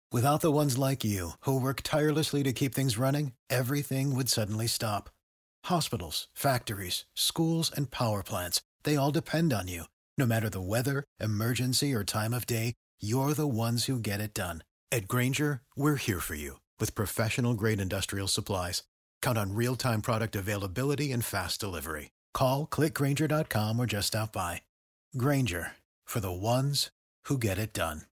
Without the ones like you, who work tirelessly to keep things running, everything would suddenly stop. Hospitals, factories, schools, and power plants, they all depend on you. No matter the weather, emergency, or time of day, you're the ones who get it done. At Grainger, we're here for you with professional-grade industrial supplies. Count on real-time product availability and fast delivery. Call, clickgrainger.com, or just stop by. Grainger, for the ones who get it done.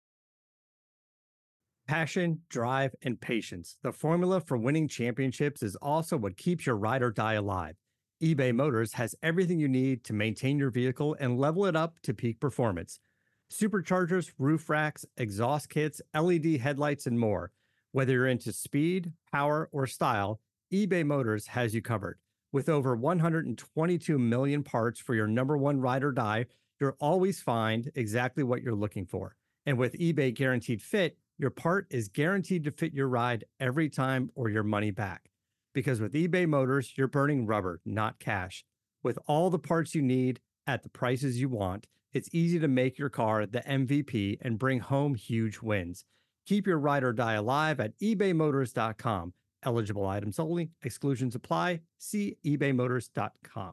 Passion, drive, and patience. The formula for winning championships is also what keeps your ride or die alive. eBay Motors has everything you need to maintain your vehicle and level it up to peak performance. Superchargers, roof racks, exhaust kits, LED headlights, and more. Whether you're into speed, power, or style, eBay Motors has you covered. With over 122 million parts for your number one ride or die, you'll always find exactly what you're looking for. And with eBay Guaranteed Fit, your part is guaranteed to fit your ride every time or your money back. Because with eBay Motors, you're burning rubber, not cash. With all the parts you need at the prices you want, it's easy to make your car the MVP and bring home huge wins. Keep your ride or die alive at ebaymotors.com. Eligible items only. Exclusions apply. See ebaymotors.com.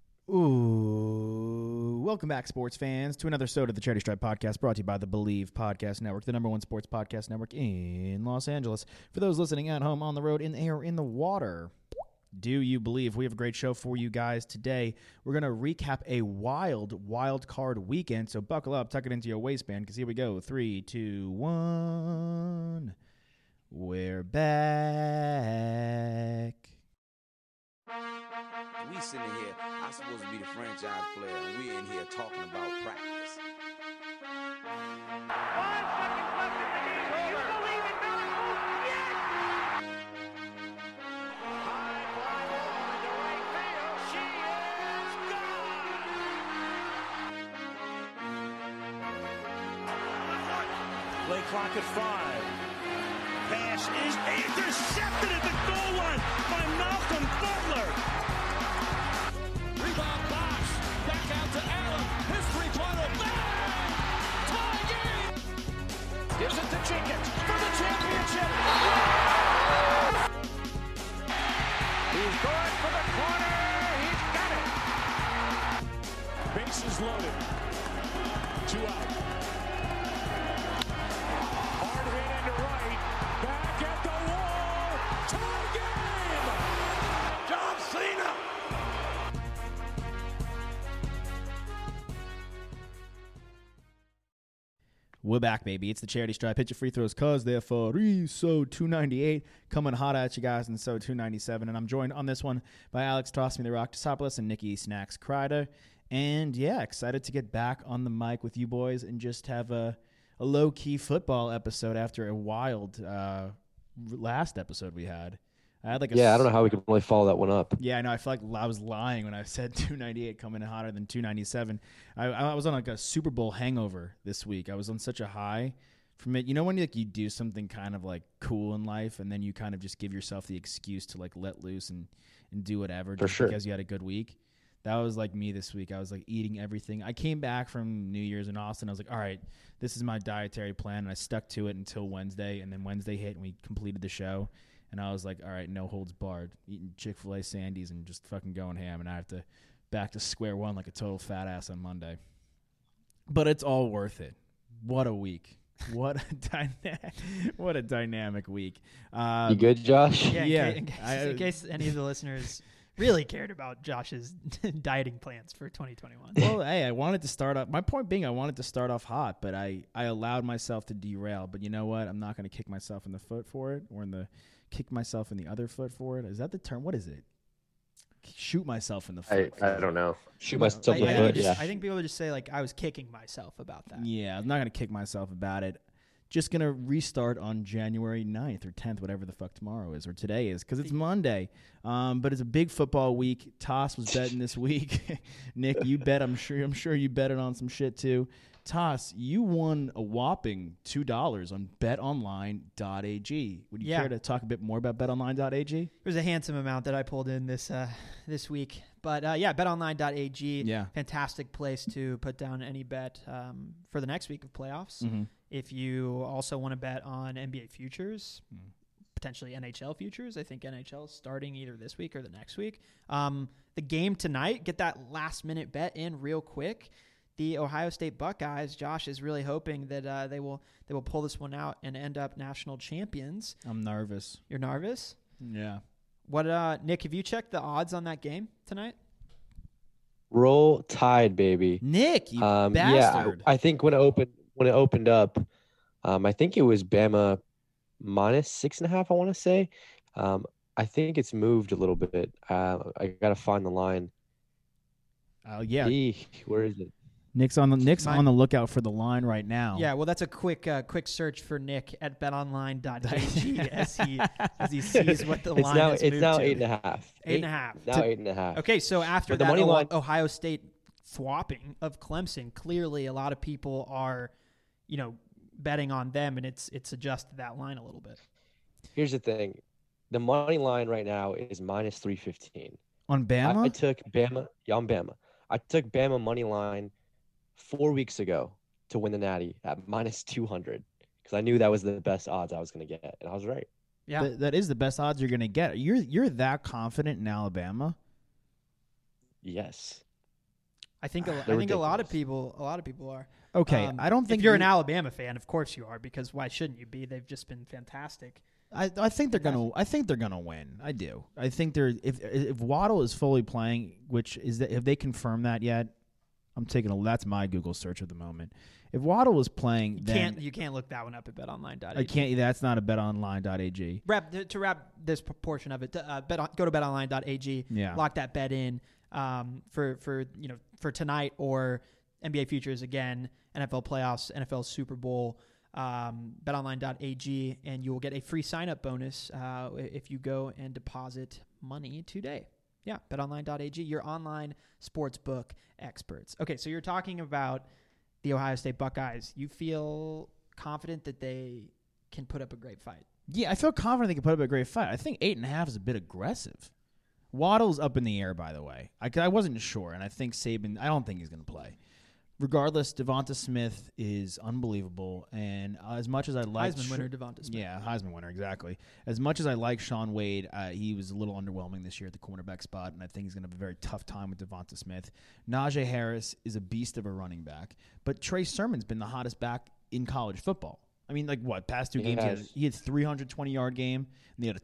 Ooh, welcome back, sports fans, to another episode of the Charity Stripe Podcast, brought to you by the Believe Podcast Network, the number one sports podcast network in Los Angeles. For those listening at home, on the road, in the air, in the water, do you believe? We have a great show for you guys today. We're going to recap a wild card weekend, so buckle up, tuck it into your waistband, because here we go. 3, 2, 1. We're back. We sitting here, I'm supposed to be the franchise player, and we in here talking about practice. 5 seconds left in the game. Do you believe in miracles? Yes! High fly ball into right field. She is gone! Play clock at 5. Pass is intercepted at the goal line by Malcolm Butler. Rebound box. Back out to Allen. His three-pointer. Bang! Tie game. Gives it to Jenkins for the championship. He's going for the corner. He's got it. Bases loaded. 2 out. Hard hit into right. Back at the wall. Tie game. John Cena. We're back, baby. It's the Charity Stripe. Hit your free throws, cause they're free. So 298 coming hot at you guys, and so 297. And I'm joined on this one by Alex Toss Me the Rock Tosopoulos and Nikki Snacks Kreider. And yeah, excited to get back on the mic with you boys and just have a low-key football episode after a wild last episode we had. I had I don't know how we could really follow that one up. Yeah, I know. I feel like I was lying when I said 298 coming in hotter than 297. I was on a Super Bowl hangover this week. I was on such a high from it. You know when you do something kind of cool in life, and then you kind of just give yourself the excuse to let loose and do whatever because you had a good week. That was me this week. I was eating everything. I came back from New Year's in Austin. I was like, all right, this is my dietary plan, and I stuck to it until Wednesday. And then Wednesday hit, and we completed the show. And I was like, all right, no holds barred, eating Chick-fil-A Sandies and just fucking going ham. And I have to back to square one like a total fat ass on Monday. But it's all worth it. What a week. What a dynamic week. You good, Josh? Yeah. In case any of the listeners really cared about Josh's dieting plans for 2021. Well, hey, I wanted to start off. My point being, I wanted to start off hot, but I allowed myself to derail. But you know what? I'm not going to kick myself in the foot for it, or kick myself in the other foot for it. Is that the term? What is it? Shoot myself in the foot. I don't know. Shoot myself in the foot. Yeah. I think people would just say I was kicking myself about that. Yeah, I'm not going to kick myself about it. Just going to restart on January 9th or 10th, whatever the fuck tomorrow is or today is, because it's Monday. But it's a big football week. Toss was betting this week. Nick, you bet. I'm sure you betted on some shit too. Toss, you won a whopping $2 on betonline.ag. Would you care to talk a bit more about betonline.ag? It was a handsome amount that I pulled in this week. But betonline.ag, fantastic place to put down any bet for the next week of playoffs. Mm-hmm. If you also want to bet on NBA futures, potentially NHL futures, I think NHL is starting either this week or the next week. The game tonight, get that last-minute bet in real quick. The Ohio State Buckeyes, Josh is really hoping that they will pull this one out and end up national champions. I'm nervous. You're nervous? Yeah. What, Nick, have you checked the odds on that game tonight? Roll Tide, baby. Nick, you Yeah, bastard. I think when it opened up, I think it was Bama minus 6.5. I want to say. I think it's moved a little bit. I gotta find the line. Yeah. Where is it? Nick's on the lookout for the line right now. Yeah, well, that's a quick search for Nick at betonline.ag as he sees what the line is. It's now to. 8.5. 8.5. Now 8.5. Okay, so after But the that money line- Ohio State swapping of Clemson, clearly a lot of people are, betting on them, and it's adjusted that line a little bit. Here's the thing. The money line right now is minus 315. On Bama? I took Bama. Yeah, on Bama. I took Bama money line 4 weeks ago to win the Natty at minus 200 because I knew that was the best odds I was going to get, and I was right. Yeah, that is the best odds you're going to get. You're that confident in Alabama? Yes. I think a ridiculous. lot of people are. Okay, I don't think if you're an Alabama fan, of course you are, because why shouldn't you be? They've just been fantastic. I think they're gonna. I think they're gonna win. I do. I think they're. If Waddle is fully playing, which is that, have they confirmed that yet? I'm taking that's my Google search at the moment. If Waddle was playing, You can't look that one up at betonline.ag. I can't. That's not a betonline.ag. To wrap this portion of it, go to betonline.ag. Yeah. Lock that bet in for tonight or NBA futures again, NFL playoffs, NFL Super Bowl. betonline.ag, and you will get a free sign-up bonus if you go and deposit money today. Yeah, betonline.ag, your online sportsbook experts. Okay, so you're talking about the Ohio State Buckeyes. You feel confident that they can put up a great fight? Yeah, I feel confident they can put up a great fight. I think 8.5 is a bit aggressive. Waddle's up in the air, by the way. I wasn't sure, and I think Saban, I don't think he's going to play. Regardless, Devonta Smith is unbelievable, and as much as I like Heisman winner Devonta Smith. Yeah, Heisman winner, exactly. As much as I like Sean Wade, he was a little underwhelming this year at the cornerback spot, and I think he's going to have a very tough time with Devonta Smith. Najee Harris is a beast of a running back, but Trey Sermon's been the hottest back in college football. I mean, past two games, he had a 320-yard game, and he had a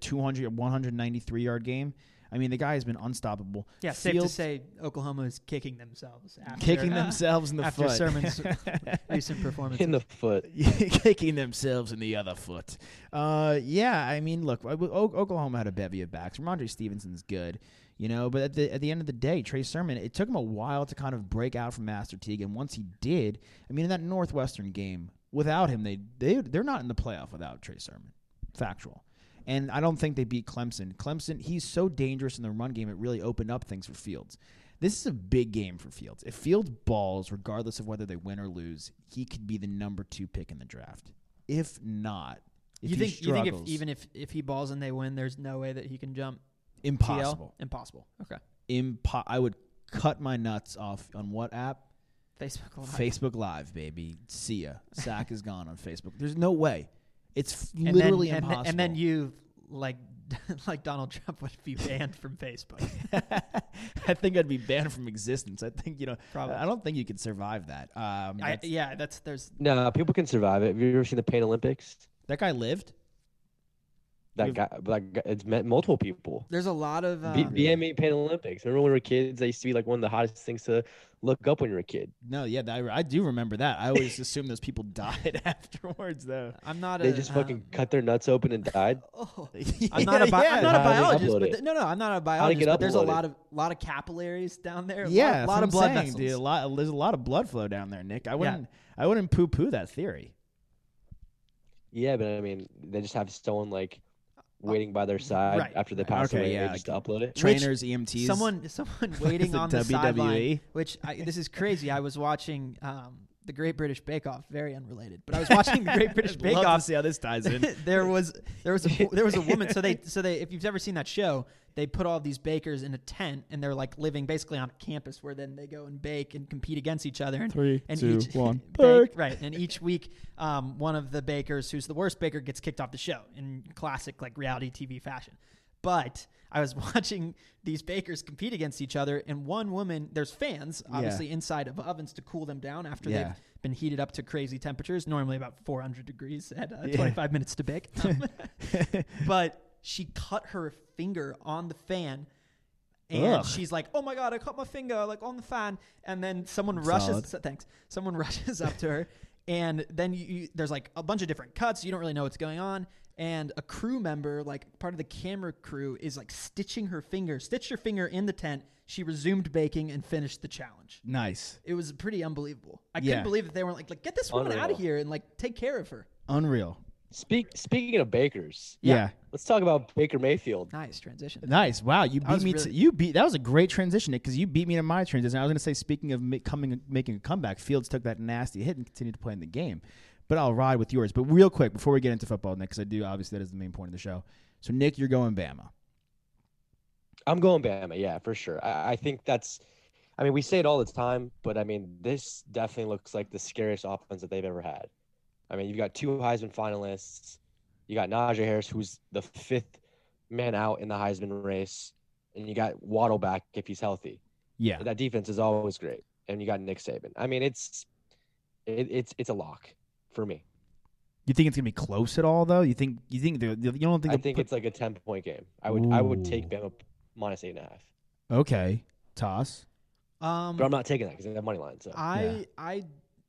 193-yard game. I mean, the guy has been unstoppable. Yeah, safe to say Oklahoma is kicking themselves in the foot. After Sermon's recent performance. In the foot. Kicking themselves in the other foot. Yeah, I mean, look, Oklahoma had a bevy of backs. Ramondre Stevenson's good, but at the end of the day, Trey Sermon, it took him a while to kind of break out from Master Teague, and once he did, I mean, in that Northwestern game, without him, they're not in the playoff without Trey Sermon. Factual. And I don't think they beat Clemson. Clemson, he's so dangerous in the run game, it really opened up things for Fields. This is a big game for Fields. If Fields balls, regardless of whether they win or lose, he could be the number 2 pick in the draft. If not, you think if he balls and they win, there's no way that he can jump? Impossible. TL? Impossible. Okay. I would cut my nuts off on what app? Facebook Live. Facebook Live, baby. See ya. Sack is gone on Facebook. There's no way. It's literally impossible. And then you, like Donald Trump, would be banned from Facebook. I think I'd be banned from existence. I think, Probably. I don't think you could survive that. No, people can survive it. Have you ever seen the Pain Olympics? That guy lived? That guy, it's met multiple people. There's a lot of BME Pain Olympics. Remember when we were kids? They used to be like one of the hottest things to look up when you're a kid. No, yeah, I do remember that. I always assumed those people died afterwards, though. They just fucking cut their nuts open and died. I'm not a biologist. I'm not a biologist. But there's a uploaded? lot of capillaries down there. Yeah, a lot of blood vessels. Dude, there's a lot of blood flow down there, Nick. I wouldn't poo-poo that theory. Yeah, but I mean, they just have someone waiting by their side after they pass away, just to upload it. Trainers, EMTs. Someone waiting on the sideline. Which this is crazy. I was watching the Great British Bake Off, very unrelated. But I was watching the Great British Bake Love to Off. see how this ties in. there was a woman. So they if you've ever seen that show, they put all these bakers in a tent and they're like living basically on a campus where then they go and bake and compete against each other. And, 3, and 2, each 1, bake, bake. right. And each week, one of the bakers who's the worst baker gets kicked off the show in classic like reality TV fashion. But I was watching these bakers compete against each other, and one woman, there's fans obviously inside of ovens to cool them down after they've been heated up to crazy temperatures, normally about 400 degrees at 25 minutes to bake. But she cut her finger on the fan, and she's like, "Oh my God, I cut my finger like on the fan." And then someone rushes. Someone rushes up to her, and then there's like a bunch of different cuts. You don't really know what's going on. And a crew member, like part of the camera crew, is like stitched her finger in the tent. She resumed baking and finished the challenge. Nice. It was pretty unbelievable. I couldn't believe that they weren't like get this woman out of here and like take care of her. Unreal. Speaking of bakers, Yeah. let's talk about Baker Mayfield. Nice transition. Nice. Wow. You beat me. really- That was a great transition, Nick, because you beat me to my transition. I was going to say, speaking of making a comeback, Fields took that nasty hit and continued to play in the game. But I'll ride with yours. But real quick, before we get into football, Nick, because I do, obviously, that is the main point of the show. So, Nick, you're going Bama. I'm going Bama, yeah, for sure. I think that's – I mean, we say it all the time, but, I mean, this definitely looks like the scariest offense that they've ever had. I mean, you've got 2 Heisman finalists. You got Najee Harris, who's the 5th man out in the Heisman race. And you got Waddle back if he's healthy. Yeah. That defense is always great. And you got Nick Saban. I mean, it's a lock for me. You think it's gonna be close at all, though? You think you don't think? I think it's like a 10-point game. I would take Bama minus 8.5. Okay, toss. But I'm not taking that because they have money line. So I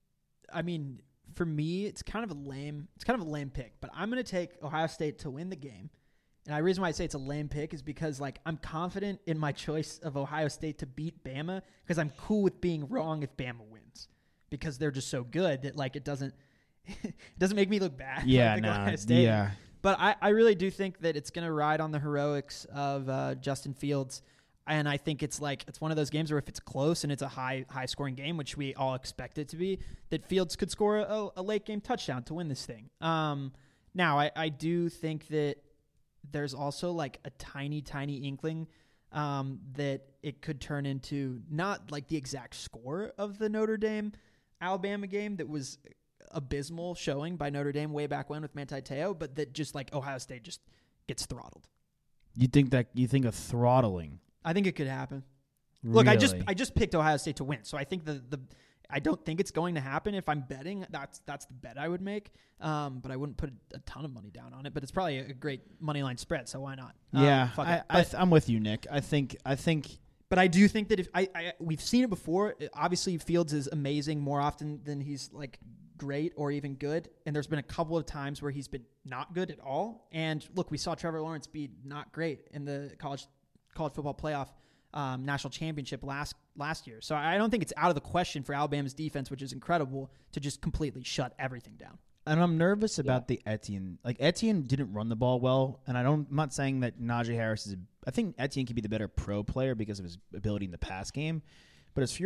mean, for me, it's kind of a lame pick. But I'm gonna take Ohio State to win the game. And the reason why I say it's a lame pick is because like I'm confident in my choice of Ohio State to beat Bama because I'm cool with being wrong if Bama wins because they're just so good that like it doesn't make me look bad. Yeah, like Ohio no, State. yeah. But I really do think that it's going to ride on the heroics of Justin Fields. And I think it's one of those games where if it's close and it's a high scoring game, which we all expect it to be, that Fields could score a late game touchdown to win this thing. Now, I do think that there's also like a tiny inkling that it could turn into not like the exact score of the Notre Dame-Alabama game that was abysmal showing by Notre Dame way back when with Manti Te'o, but that just like Ohio State just gets throttled. You think of throttling? I think it could happen. Really? Look, I just picked Ohio State to win, so I think I don't think it's going to happen. If I'm betting, that's the bet I would make. But I wouldn't put a ton of money down on it. But it's probably a great money line spread, so why not? Yeah, I'm with you, Nick. I think. But I do think that if we've seen it before. Obviously, Fields is amazing more often than he's like great or even good. And there's been a couple of times where he's been not good at all. And look, we saw Trevor Lawrence be not great in the college football playoff national championship last year. So I don't think it's out of the question for Alabama's defense, which is incredible, to just completely shut everything down. And I'm nervous about the Etienne. Like, Etienne didn't run the ball well, and I'm not saying that Najee Harris is I think Etienne could be the better pro player because of his ability in the pass game. But as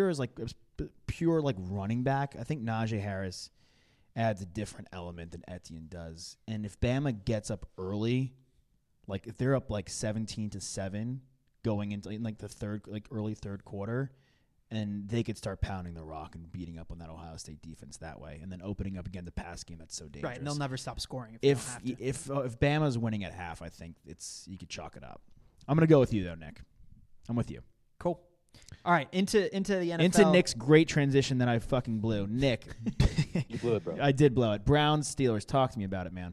pure running back, I think Najee Harris adds a different element than Etienne does. And if Bama gets up early, like if they're up like 17-7 going into the early third quarter, and they could start pounding the rock and beating up on that Ohio State defense that way, and then opening up again the pass game that's so dangerous. Right, and they'll never stop scoring if Bama's winning at half, I think you could chalk it up. I'm gonna go with you though, Nick. I'm with you. Cool. All right, into the NFL. Into Nick's great transition that I fucking blew. Nick, you blew it, bro. I did blow it. Browns, Steelers. Talk to me about it, man.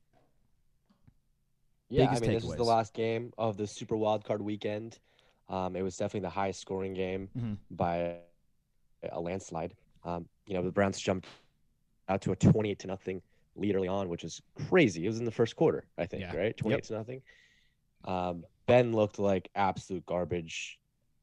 Yeah, Biggest this is the takeaways. last game of the Super Wildcard weekend. It was definitely the highest scoring game by a landslide. The Browns jumped out to a 28-0 lead early on, which is crazy. It was in the first quarter, I think, right? 28-0. Ben looked like absolute garbage.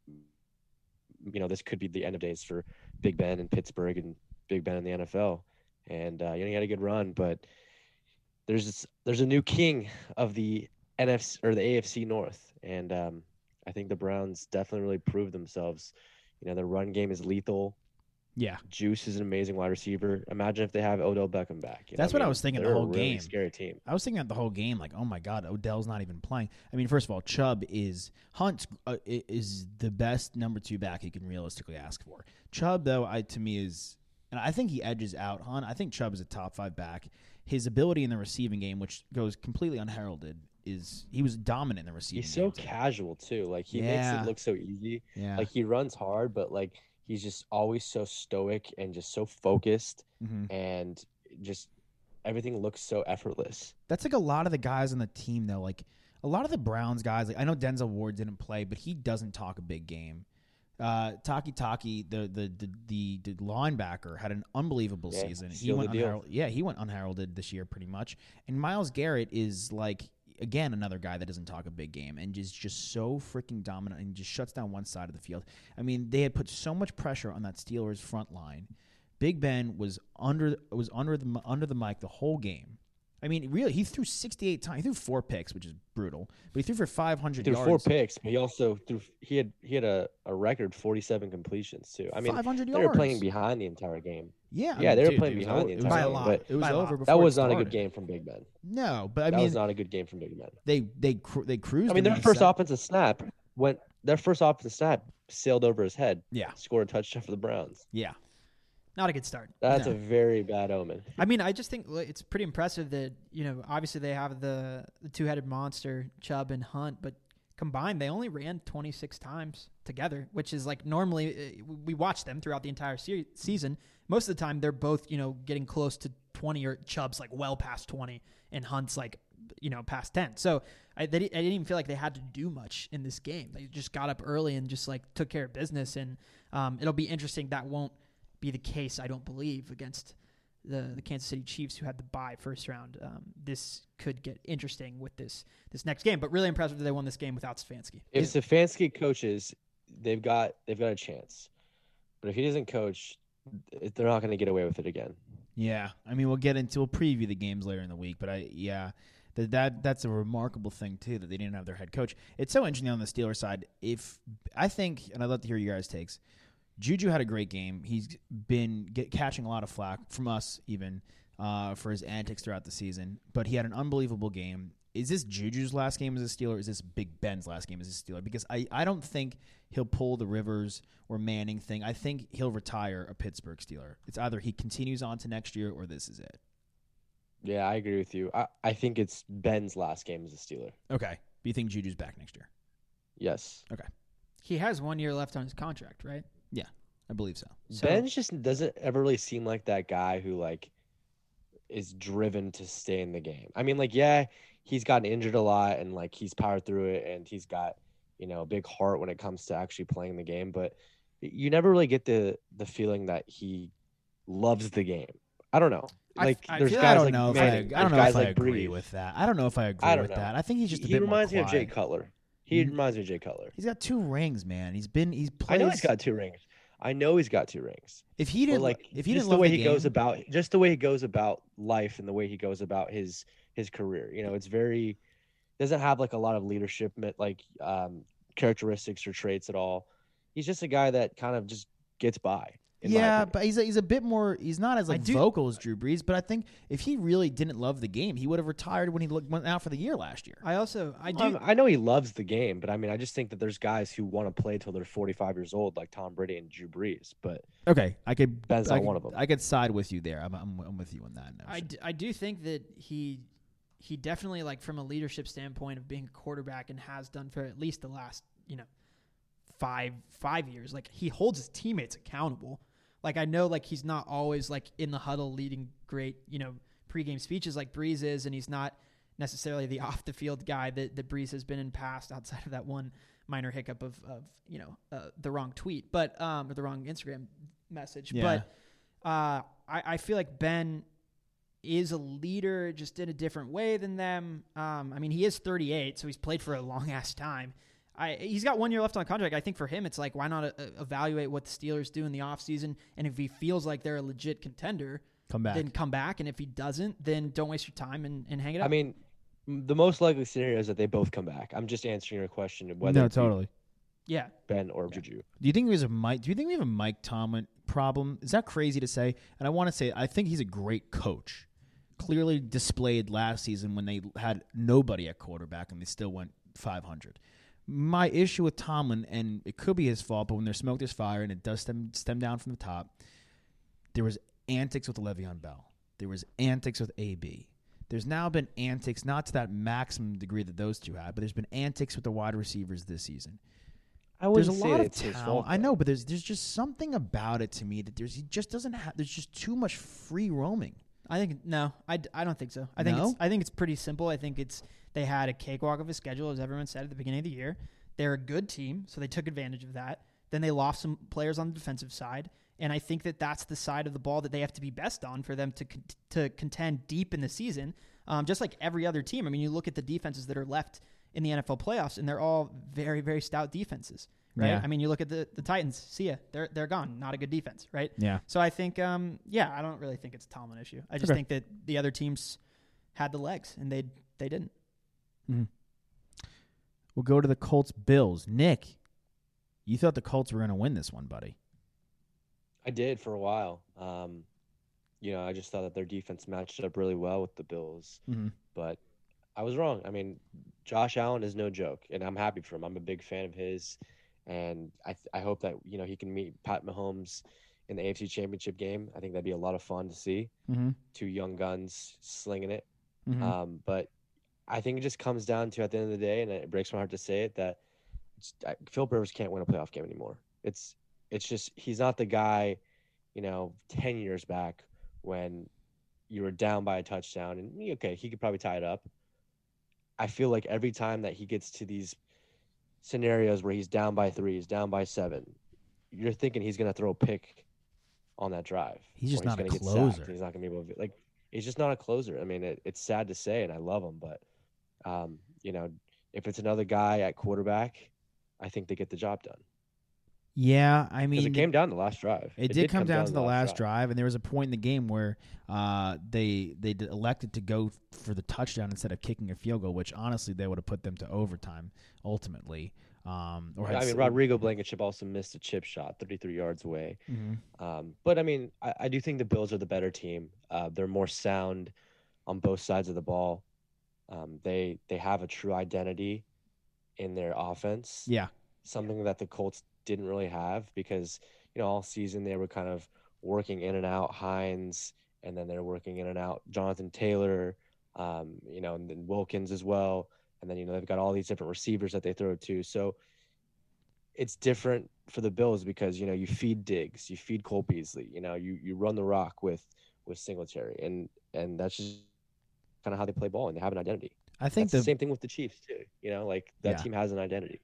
This could be the end of days for Big Ben in Pittsburgh and Big Ben in the NFL. And he had a good run, but there's a new king of the NFC or the AFC North, and I think the Browns definitely really proved themselves. Their run game is lethal. Yeah. Juice is an amazing wide receiver. Imagine if they have Odell Beckham back. That's what I was thinking the they're whole a really game. Scary team. I was thinking that the whole game, like, oh my God, Odell's not even playing. I mean, first of all, Hunt is the best number 2 back you can realistically ask for. Chubb, though, to me is, and I think he edges out Hunt. I think Chubb is a top 5 back. His ability in the receiving game, which goes completely unheralded, he was dominant in the receiving He's game. so casual too. Like he makes it look so easy. Yeah. Like he runs hard, but like he's just always so stoic and just so focused, and just everything looks so effortless. That's like a lot of the guys on the team, though. Like a lot of the Browns guys. Like I know Denzel Ward didn't play, but he doesn't talk a big game. Taki, the linebacker, had an unbelievable season. He went unheralded this year pretty much. And Myles Garrett is like, again, another guy that doesn't talk a big game and is just so freaking dominant and just shuts down one side of the field. I mean, they had put so much pressure on that Steelers front line. Big Ben was under the mic the whole game. I mean, really, he threw 68 times. He threw 4 picks, which is brutal. But he threw for 500 yards. He threw 4 picks, but he also threw. He had a record 47 completions too. I mean, 500 they yards. were playing behind the entire game. Yeah, They were playing behind the entire by a game. lot. But It was By a lot. over before that was it not a started. good game from Big Ben. No, but I That mean, was not a good game from Big Ben. they cruised. I mean, him their in first the offensive snap sailed over his head. Yeah. Scored a touchdown for the Browns. Yeah. Not a good start. That's a very bad omen. I mean, I just think it's pretty impressive that, obviously they have the two-headed monster, Chubb and Hunt, but combined, they only ran 26 times together, which is like normally we watch them throughout the entire season. Most of the time, they're both, getting close to 20, or Chubb's like well past 20 and Hunt's like, past 10. So I didn't even feel like they had to do much in this game. They just got up early and just like took care of business. And it'll be interesting. That won't be the case, I don't believe, against the Kansas City Chiefs, who had the bye first round. This could get interesting with this next game, but really impressive that they won this game without Stefanski. If Stefanski coaches, they've got a chance. But if he doesn't coach, they're not going to get away with it again. Yeah, I mean, we'll preview the games later in the week, but that's a remarkable thing too, that they didn't have their head coach. It's so interesting on the Steelers side. I think, and I'd love to hear your guys' takes. Juju had a great game. He's been catching a lot of flack from us even for his antics throughout the season, but he had an unbelievable game. Is this Juju's last game as a Steeler, or is this Big Ben's last game as a Steeler? Because I don't think he'll pull the Rivers or Manning thing. I think he'll retire a Pittsburgh Steeler. It's either he continues on to next year or this is it. Yeah, I agree with you. I think it's Ben's last game as a Steeler. Okay. But you think Juju's back next year? Yes. Okay. He has 1 year left on his contract, right? Yeah, I believe so. Ben just doesn't ever really seem like that guy who like is driven to stay in the game. I mean, like, yeah, he's gotten injured a lot and like he's powered through it and he's got, a big heart when it comes to actually playing the game, but you never really get the feeling that he loves the game. I don't know. Like there's guys I don't like know Manning, if I guys agree like Breeze. with that. I don't know if I agree with that. I think he's just a he bit reminds more me of Jay quiet. Cutler. He reminds me of Jay Cutler. He's got 2 rings, man. He's plays. I know he's got 2 rings. If he didn't, like, if he just didn't the love way the he game, goes about, just the way he goes about life and the way he goes about his career, it's very doesn't have like a lot of leadership like characteristics or traits at all. He's just a guy that kind of just gets by. Yeah, but he's a bit more. He's not as vocal as Drew Brees. But I think if he really didn't love the game, he would have retired when he went out for the year last year. I know he loves the game, but I mean, I just think that there's guys who want to play till they're 45 years old, like Tom Brady and Drew Brees. But okay, Ben's not one of them. I could side with you there. I'm with you on that notion. I do think that he definitely, like, from a leadership standpoint of being a quarterback, and has done for at least the last 5 years. Like, he holds his teammates accountable. Like, I know, like, he's not always like in the huddle leading great pregame speeches like Breeze is, and he's not necessarily the off the field guy that Breeze has been in past, outside of that one minor hiccup of the wrong tweet, but or the wrong Instagram message. Yeah. But I feel like Ben is a leader just in a different way than them. I mean, he is 38, so he's played for a long ass time. He's got 1 year left on the contract. I think for him, it's like, why not evaluate what the Steelers do in the offseason? And if he feels like they're a legit contender, then come back. And if he doesn't, then don't waste your time and hang it up. I mean, the most likely scenario is that they both come back. I'm just answering your question of whether No, totally. Yeah. Ben or Juju. Do you think we have a Mike problem. Is that crazy to say? And I want to say I think he's a great coach. Clearly displayed last season when they had nobody at quarterback and they still went 500. My issue with Tomlin, and it could be his fault, but when there's smoke, there's fire, and it does stem down from the top. There was antics with Le'Veon Bell. There was antics with AB. There's now been antics, not to that maximum degree that those two had, but there's been antics with the wide receivers this season. There's a lot of talent. I know, but there's just something about it to me that he just doesn't have. There's just too much free roaming. I think no, I don't think so. I think it's pretty simple. I think they had a cakewalk of a schedule, as everyone said at the beginning of the year. They're a good team, so they took advantage of that. Then they lost some players on the defensive side, and I think that's the side of the ball that they have to be best on for them to contend deep in the season, just like every other team. I mean, you look at the defenses that are left in the NFL playoffs, and they're all very, very stout defenses, right? Yeah. I mean, you look at the Titans. See ya, they're gone. Not a good defense, right? Yeah. So I think, I don't really think it's a Tomlin issue. I just think that the other teams had the legs, and they didn't. Mm-hmm. We'll go to the Colts-Bills. Nick, you thought the Colts were going to win this one, buddy. I did for a while. I just thought that their defense matched up really well with the Bills. Mm-hmm. But I was wrong. I mean, Josh Allen is no joke, and I'm happy for him. I'm a big fan of his, and I hope that he can meet Pat Mahomes in the AFC Championship game. I think that'd be a lot of fun to see. Mm-hmm. Two young guns slinging it. Mm-hmm. But I think it just comes down to, at the end of the day, and it breaks my heart to say it, that Philip Rivers can't win a playoff game anymore. It's just he's not the guy, 10 years back when you were down by a touchdown and okay, he could probably tie it up. I feel like every time that he gets to these scenarios where he's down by 3, he's down by 7, you're thinking he's going to throw a pick on that drive. He's just not a gonna closer. He's not going to be able to he's just not a closer. I mean, it's sad to say, and I love him, but if it's another guy at quarterback, I think they get the job done. Yeah, I mean, it came down to the last drive. It did come down to the last drive, and there was a point in the game where they elected to go for the touchdown instead of kicking a field goal, which honestly they would have put them to overtime ultimately. Rodrigo Blankenship also missed a chip shot 33 yards away. Mm-hmm. But I mean, I do think the Bills are the better team. They're more sound on both sides of the ball. They have a true identity in their offense. Yeah, something that the Colts didn't really have, because all season they were kind of working in and out Hines, and then they're working in and out Jonathan Taylor, and then Wilkins as well, and then they've got all these different receivers that they throw to. So it's different for the Bills because you feed Diggs, you feed Cole Beasley, you run the rock with Singletary, and that's just kind of how they play ball, and they have an identity. I think that's the same thing with the Chiefs too. That team has an identity.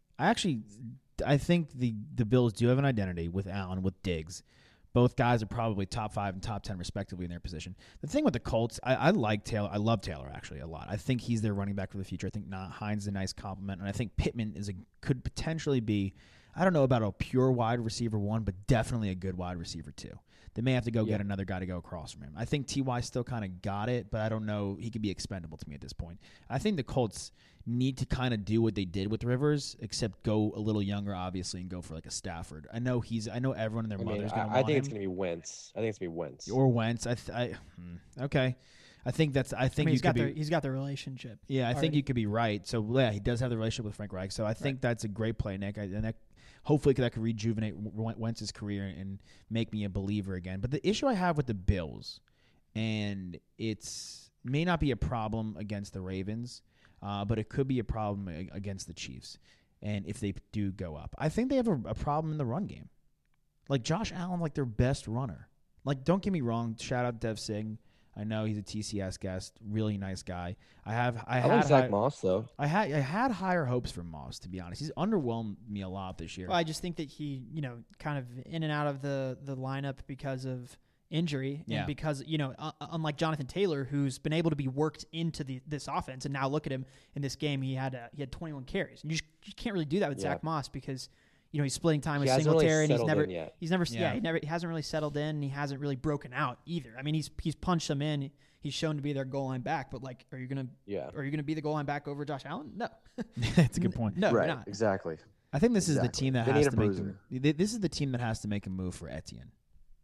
I think the Bills do have an identity with Allen, with Diggs. Both guys are probably top 5 and top 10 respectively in their position. The thing with the Colts, I like Taylor. I love Taylor actually a lot. I think he's their running back for the future. I think Hines is a nice compliment, and I think Pittman could potentially be, I don't know about a pure wide receiver 1, but definitely a good wide receiver 2. They may have to go get another guy to go across from him. I think T.Y. still kind of got it, but I don't know. He could be expendable to me at this point. I think the Colts need to kind of do what they did with Rivers, except go a little younger, obviously, and go for like a Stafford. I know everyone and their mother's going to want him. I think it's going to be Wentz. Or Wentz. Okay. He's got the relationship. Yeah, I think you could be right. So yeah, he does have the relationship with Frank Reich. So I think that's a great play, Nick. Hopefully that could rejuvenate Wentz's career and make me a believer again. But the issue I have with the Bills, and it's may not be a problem against the Ravens, but it could be a problem against the Chiefs. And if they do go up, I think they have a problem in the run game. Like Josh Allen, like their best runner. Like, don't get me wrong. Shout out Dev Singh. I know he's a TCS guest, really nice guy. I like Zach Moss though. I had higher hopes for Moss, to be honest. He's underwhelmed me a lot this year. Well, I just think that he, kind of in and out of the lineup because of injury, and because unlike Jonathan Taylor, who's been able to be worked into this offense, and now look at him in this game. He had 21 carries, and you can't really do that with Zach Moss because. He's splitting time with Singletary, and he hasn't really settled in, and he hasn't really broken out either. I mean, he's punched them in. He's shown to be their goal line back, but are you gonna be the goal line back over Josh Allen? No, that's a good point. No, right, you're not. Exactly. I think this is the team that has to make. This is the team that has to make a move for Etienne.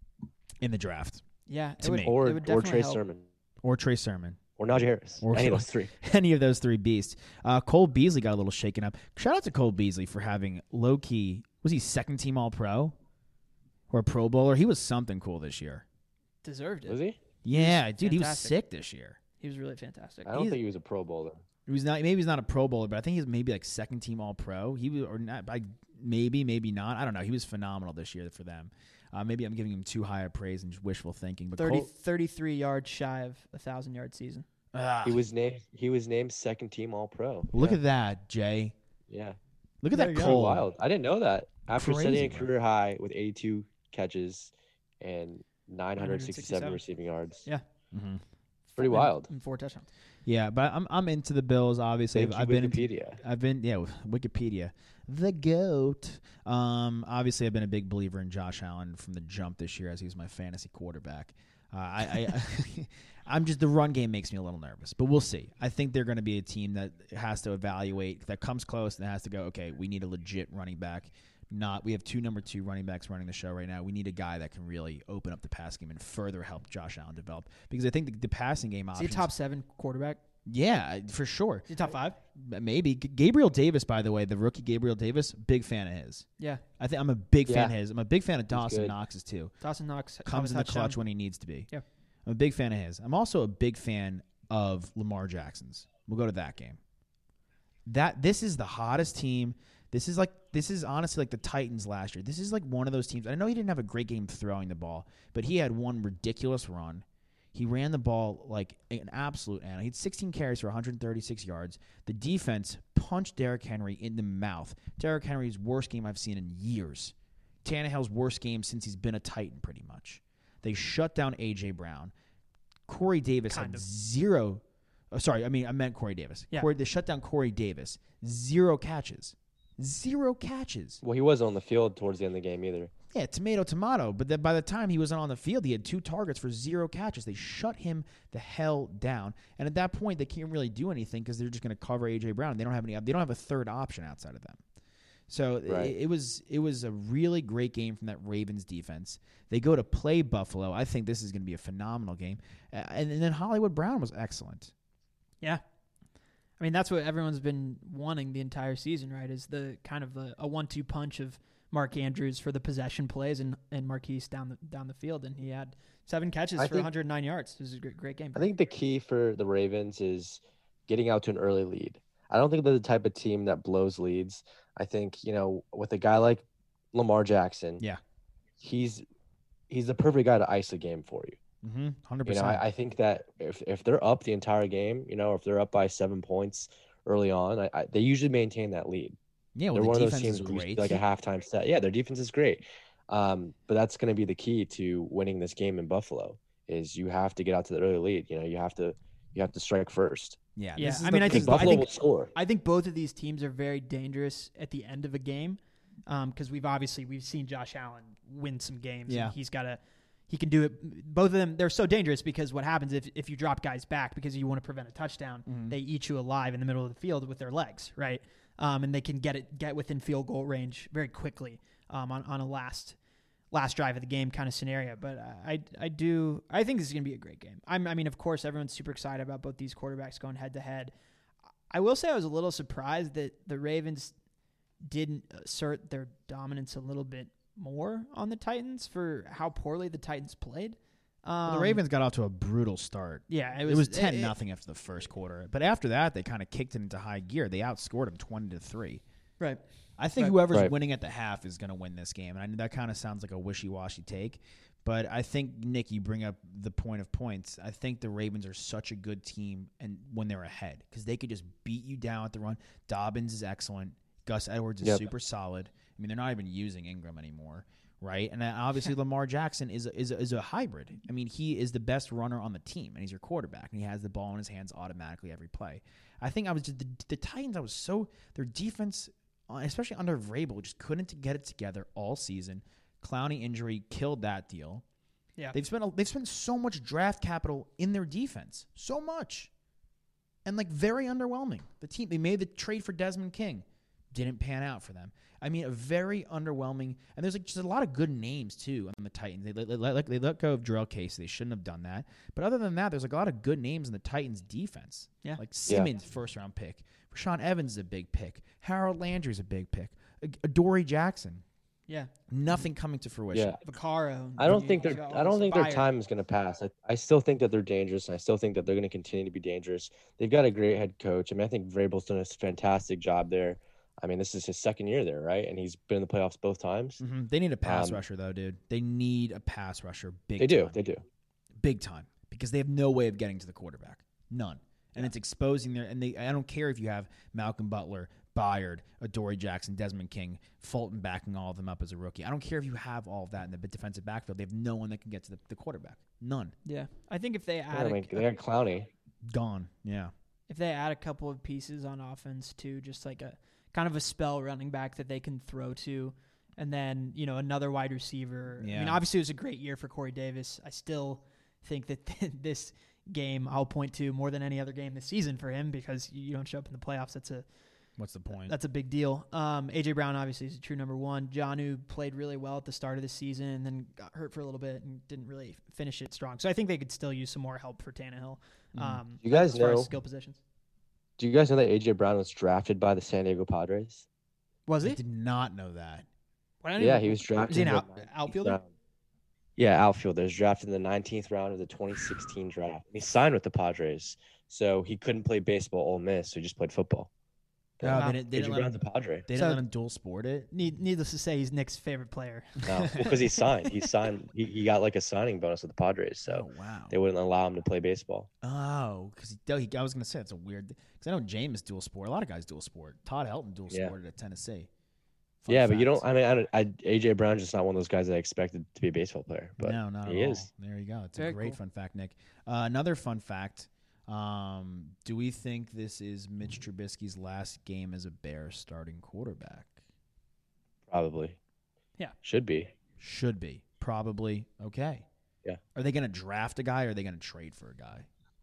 in the draft. Yeah, To me. it Or would definitely Trey help. Sermon. Or Trey Sermon. Or Najee Harris. Or Any of those three. Any of those three beasts. Cole Beasley got a little shaken up. Shout out to Cole Beasley for having low-key, was he second-team All-Pro? Or a Pro Bowler? He was something cool this year. Deserved it. Was he? Yeah, dude, he was fantastic. sick this year. He was really fantastic. I don't think he was a Pro Bowler. He was not. Maybe he's not a Pro Bowler, but I think he's maybe like second-team All-Pro. He was, or not. Maybe not. I don't know. He was phenomenal this year for them. Maybe I'm giving him too high a praise and just wishful thinking. But 33 yards shy of a 1,000-yard season. He was named second team All Pro. Look at that, Jay. Yeah. Look at There that you go. Cole. Wild. I didn't know that. After Crazy, setting a bro. career high with 82 catches and 967 receiving yards. Yeah. Mm-hmm. Pretty wild. And 4 touchdowns. Yeah, but I'm into the Bills. Obviously, Thank you, I've been Wikipedia. Wikipedia, the goat. Obviously, I've been a big believer in Josh Allen from the jump this year, as he was my fantasy quarterback. I'm just, the run game makes me a little nervous, but we'll see. I think they're going to be a team that has to evaluate, that comes close and has to go, okay, we need a legit running back. We have 2 number 2 running backs running the show right now. We need a guy that can really open up the pass game and further help Josh Allen develop, because I think the passing game Is he options. a top 7 quarterback? Yeah, for sure. Is he top 5? Maybe. Gabriel Davis, by the way, the rookie Gabriel Davis, big fan of his. Yeah. I'm a big fan of Yeah. his. I'm a big fan of Dawson good. Knox's too. Dawson Knox Comes in the touchdown. clutch when he needs to be. Yeah. I'm a big fan of his. I'm also a big fan of Lamar Jackson's. We'll go to that game. This is the hottest team. This is honestly like the Titans last year. This is like one of those teams. I know he didn't have a great game throwing the ball, but he had one ridiculous run. He ran the ball like an absolute animal. He had 16 carries for 136 yards. The defense punched Derrick Henry in the mouth. Derrick Henry's worst game I've seen in years. Tannehill's worst game since he's been a Titan, pretty much. They shut down A.J. Brown. Corey Davis Kind had of. zero. I meant Corey Davis. Yeah. They shut down Corey Davis. 0 catches. 0 catches. Well, he wasn't on the field towards the end of the game either. Yeah, tomato. But then by the time he wasn't on the field, he had 2 targets for 0 catches. They shut him the hell down. And at that point, they can't really do anything because they're just going to cover A.J. Brown. They don't have a third option outside of them. So Right. it was a really great game from that Ravens defense. They go to play Buffalo. I think this is going to be a phenomenal game. And then Hollywood Brown was excellent. Yeah. I mean, that's what everyone's been wanting the entire season, right? Is the kind of a 1-2 punch of Mark Andrews for the possession plays and Marquise down the field, and he had 7 catches for 109 yards. It was a great game. I think the key for the Ravens is getting out to an early lead. I don't think they're the type of team that blows leads. I think, with a guy like Lamar Jackson, Yeah. he's the perfect guy to ice a game for you. 100%. I think that if they're up the entire game, if they're up by 7 points early on, they usually maintain that lead. Yeah, They're well, one the of those defense teams is where you see great. like a halftime set. Yeah, their defense is great. But that's going to be the key to winning this game in Buffalo is you have to get out to the early lead. You have to strike first. Yeah. Yeah, this is I mean, the- I think Buffalo will score. I think both of these teams are very dangerous at the end of a game because we've seen Josh Allen win some games. Yeah. And he can do it. Both of them, they're so dangerous because what happens if you drop guys back because you want to prevent a touchdown, they eat you alive in the middle of the field with their legs, right? And they can get within field goal range very quickly on a last drive of the game kind of scenario. But I think this is going to be a great game. I mean, of course, everyone's super excited about both these quarterbacks going head to head. I will say I was a little surprised that the Ravens didn't assert their dominance a little bit more on the Titans for how poorly the Titans played. the Ravens got off to a brutal start. Yeah, It was 10-0 after the first quarter. But after that, they kind of kicked it into high gear. They outscored them 20-3. Right. I think Right. whoever's Right. winning at the half is going to win this game. And I know that kind of sounds like a wishy-washy take. But I think, Nick, you bring up the point of points. I think the Ravens are such a good team and when they're ahead because they could just beat you down at the run. Dobbins is excellent. Gus Edwards is Yep. super solid. I mean, they're not even using Ingram anymore, right? And then obviously Lamar Jackson is a hybrid. I mean, he is the best runner on the team, and he's your quarterback, and he has the ball in his hands automatically every play. I think the Titans. Their defense, especially under Vrabel, just couldn't get it together all season. Clowney injury killed that deal. Yeah. They've spent so much draft capital in their defense, so much, and very underwhelming. The team, they made the trade for Desmond King. Didn't pan out for them. I mean, a very underwhelming, and there's like just a lot of good names too on the Titans. They let go of Jarrell Casey. They shouldn't have done that. But other than that, there's like a lot of good names in the Titans defense. Yeah. Like Simmons, first round pick. Rashawn Evans is a big pick. Harold Landry's a big pick. Adoree Jackson. Yeah. Nothing coming to fruition. Yeah. Vaccaro. I don't think their time is going to pass. I still think that they're dangerous, and I still think that they're going to continue to be dangerous. They've got a great head coach. I mean, I think Vrabel's done a fantastic job there. I mean, this is his second year there, right? And he's been in the playoffs both times. Mm-hmm. They need a pass rusher, though, dude. They need a pass rusher big They time. do. Big time. Because they have no way of getting to the quarterback. None. And it's exposing their – and I don't care if you have Malcolm Butler, Byard, Adoree Jackson, Desmond King, Fulton backing all of them up as a rookie. I don't care if you have all of that in the defensive backfield. They have no one that can get to the quarterback. None. Yeah. I think if they add they got Clowney. Gone. Yeah. if they add a couple of pieces on offense too, just like a kind of a spell running back that they can throw to, and then, you know, another wide receiver. Yeah. I mean, obviously it was a great year for Corey Davis. I still think that this game I'll point to more than any other game this season for him, because you don't show up in the playoffs. What's the point? That's a big deal. A.J. Brown obviously is a true number one. Jonnu played really well at the start of the season and then got hurt for a little bit and didn't really finish it strong. So I think they could still use some more help for Tannehill. You guys as far know as skill positions. Do you guys know that A.J. Brown was drafted by the San Diego Padres? Was I he? did not know that. Yeah, he was drafted. Is he an in the 19th outfielder? round. Yeah, outfielder. He was drafted in the 19th round of the 2016 draft. He signed with the Padres, so he couldn't play baseball at Ole Miss, so he just played football. No, they A.J. didn't let Brown's him, a Padre. they didn't let him dual sport it. Needless to say, he's Nick's favorite player. No, because he signed. He got like a signing bonus with the Padres, so Oh, wow. they wouldn't allow him to play baseball. Oh, because I was going to say it's a weird, because I know James dual sport. A lot of guys dual sport. Todd Helton dual sported at Tennessee. Fun Yeah, but you fact. don't. I mean, A.J. Brown's just not one of those guys that I expected to be a baseball player. But No, not he at all. is. There you go. It's Very a great cool. fun fact, Nick. Another fun fact. Do we think this is Mitch Trubisky's last game as a Bears starting quarterback? Probably. Yeah. Should be. Should be. Probably. Okay. Yeah. Are they going to draft a guy or are they going to trade for a guy?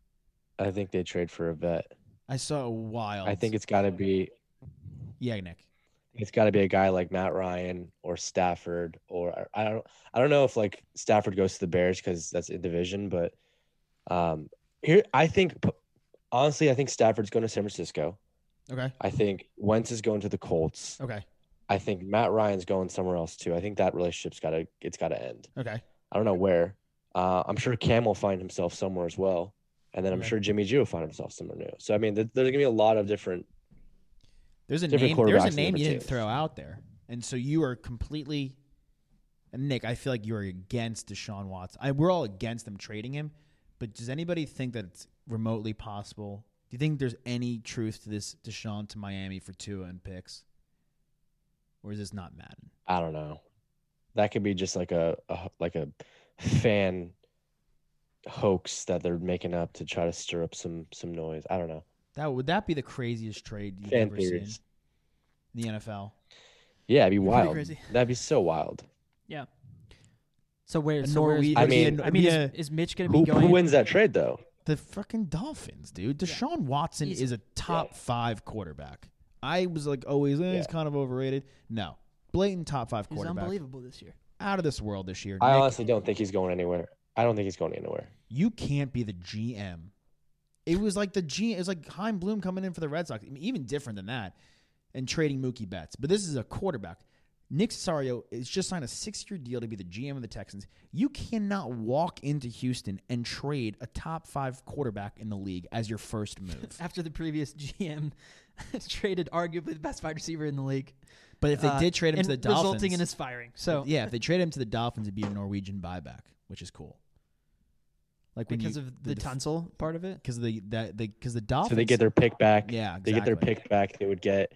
I think they trade for a vet. I saw a wild. I think it's got to be. Yeah, Nick. It's got to be a guy like Matt Ryan or Stafford, or I don't know if like Stafford goes to the Bears because that's in division, but here I think honestly I think Stafford's going to San Francisco. Okay. I think Wentz is going to the Colts. Okay. I think Matt Ryan's going somewhere else too. I think that relationship's got to end. Okay. I don't know where. I'm sure Cam will find himself somewhere as well, and then I'm Okay. sure Jimmy G will find himself somewhere new. So I mean, there's going to be a lot of different. There's a Different name. There's a quarterbacks in name different you didn't teams. throw out there, and so you are completely. And Nick, I feel like you are against Deshaun Watson. We're all against them trading him, but does anybody think that it's remotely possible? Do you think there's any truth to this Deshaun to Miami for Tua and picks, or is this not Madden? I don't know. That could be just like a fan hoax that they're making up to try to stir up some noise. I don't know. Would that be the craziest trade you've Fan ever theories. seen in the NFL? Yeah, it'd be Pretty wild. crazy. That'd be so wild. Yeah. So where's A so where's- Norwe- I mean- it'd be a- is Mitch going to be Who going? wins that trade though? The fucking Dolphins, dude. Deshaun Watson Easy. is a top 5 quarterback. I was like always, he's Yeah. kind of overrated. No. Blatant top 5 He's quarterback. unbelievable this year. Out of this world this year. I Nick, honestly don't think he's going anywhere. I don't think he's going anywhere. you can't be the GM. It was like it was like Chaim Bloom coming in for the Red Sox. I mean, even different than that, and trading Mookie Betts. But this is a quarterback. Nick Casario is just signed a 6-year deal to be the GM of the Texans. You cannot walk into Houston and trade a top 5 quarterback in the league as your first move. After the previous GM traded arguably the best wide receiver in the league. But if they did trade him to the and Dolphins, resulting in his firing. So yeah, if they trade him to the Dolphins, it'd be a Norwegian buyback, which is cool. Like when because of the Tunsil part of it. because the Dolphins. So they get their pick back. Yeah, They get their exactly. pick back. They would get